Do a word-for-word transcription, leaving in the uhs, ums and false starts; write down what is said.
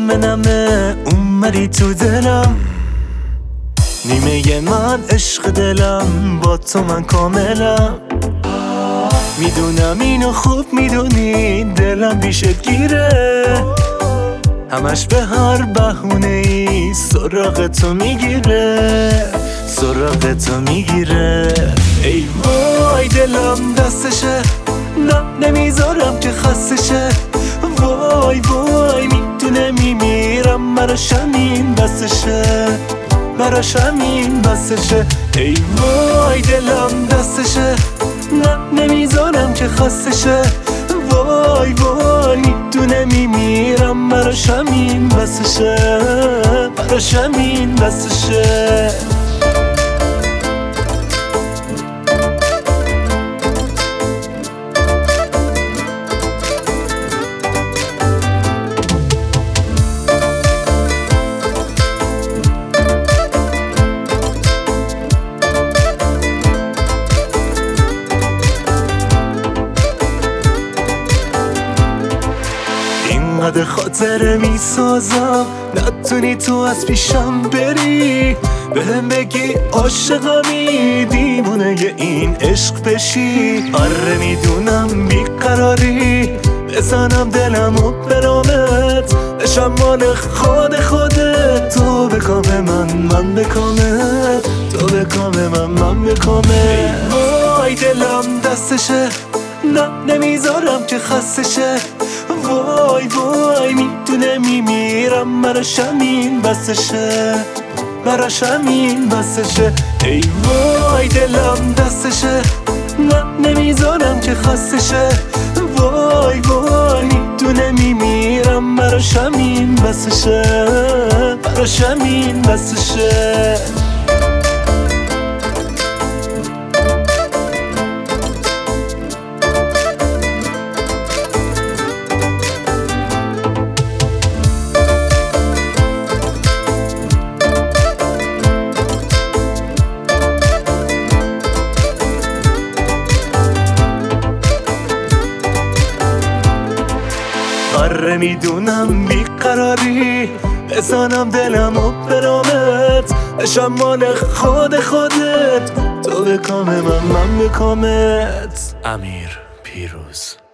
نمه نمه اومدی تو دلم، نیمه من عشق دلم، با تو من کاملم. میدونم اینو خوب میدونی، دلم بیشت گیره، همش به هر بهونه ای سراغ تو میگیره، سراغ تو میگیره. ای وای دلم دستشه، نه نمیذارم که خستشه. وای وای میدونه میمیرم، براش همین بسشه، براش همین بسشه. ای وای دلم دستشه، نه نمیذارم که خستشه. وای وای میدونه میمیرم، براش همین بسشه، براش همین بسشه. اینقدر خاطره میسازم، نتونی تو از پیشم بری، بهم بگی عاشقمی، دیوونه این عشق بشی. آره میدونم بیقراری، بزنم دلمو برامت، بشم مال خود خودت. تو به کام من، من به کامت، تو به کام من، من به کامت. ای وای دلم دستشه، نه نمیذارم که خستشه. وای وای میدونه میمیرم، براش همین بسشه، براش همین بسشه. ای وای دلم دستشه، نه نمیذارم که خستشه. وای وای میدونه میمیرم، براش همین بسشه، براش همین بسشه. آره میدونم بیقراری، بزنم دلمو برامت، بشم مال خود خودت. تو به کام من، من به کامت. امیر پیروز.